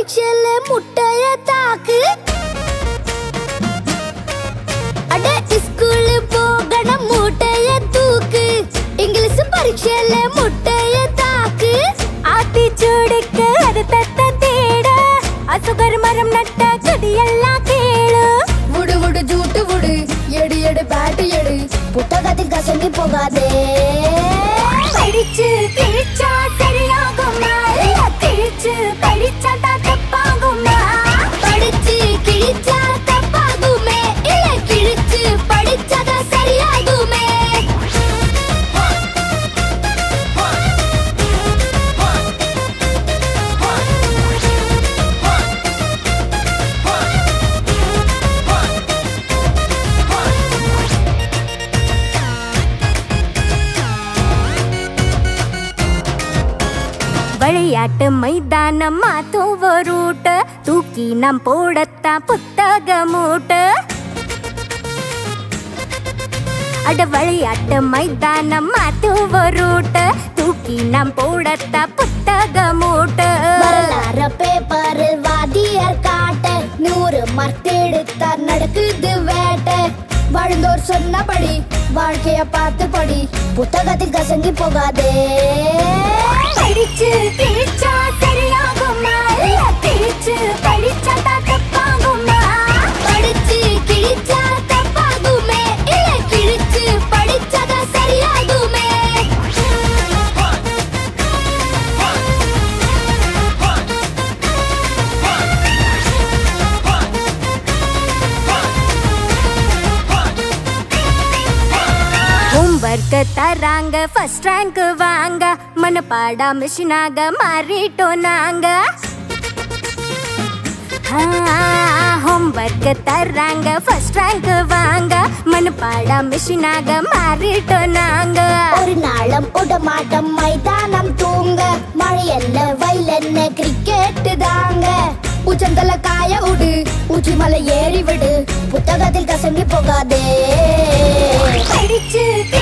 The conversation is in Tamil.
பரீட்சையில முட்டைய தாக்கு அட ஸ்கூல் போகணும் மூட்டைய தூக்கு இங்கிலீஷ் பரீட்சையில முட்டைய தாக்கு ஆத்தி சூடுக்கு அது தத்த தேட அசுகர் மரம் நட்ட கதையெல்லாம் கேளு முடு முடு ஜூட்டு முடு எடு எடு பேட்டு எடு புத்தகத்தில் கசங்கி போகாதே படிச்சு கிழிச்சா சரியாகுமா இல்ல கிழிச்சு படிச்சா தப்பாகுமா படிச்சு கிழிச்சா தப்பாகுமே இல்ல கிழிச்சு படிச்சா சரியாகுமே விளையாட்டு மைதானம் மாத்தும் ரூட்ட தூக்கி நாம் போடத்தான் புத்தக மூட்ட அட விளையாட்டு மைதானம் மாத்தும் ரூட்ட தூக்கி நாம் போடத்தான் புத்தக மூட்ட வரலாற பேப்பரில் வாதியார் காட்ட 100 மார்க் எடுத்தார் நடக்குது வேட்டை வாழ்ந்தோர் சொன்னபடி வாழ்க்கைய பார்த்து படி புத்தகத்தில் கசங்கி போகாதே படிச்சு கிழிச்சா சரியாகுமா இல்ல கிழிச்சு படிச்சா தப்பாகுமா படிச்சு கிழிச்சா தப்பாகுமே இல்ல கிழிச்சு படிச்சா சரியாகுமே ஹோம்வொர்க் தராங்க ஃபர்ஸ்ட் ரேங்க் வாங்க மனப்பாடா மிஷினாக மாறிட்டோம் நாங்க ஹோம்வொர்க் தராங்க ஃபர்ஸ்ட் ரேங்க் வாங்க மனப்பாடா மிஷினாக மாறிட்டோம் நாங்க ஒரு நாளும் உடமாட்டம் மைதானம் தூங்க மழையல்ல வயலென்ன கிரிக்கெட் தாங்க உச்சந்தல காய விடு உச்சி மலை ஏறி விடு புத்தகத்தில் கசங்கி போகாதே படிச்சு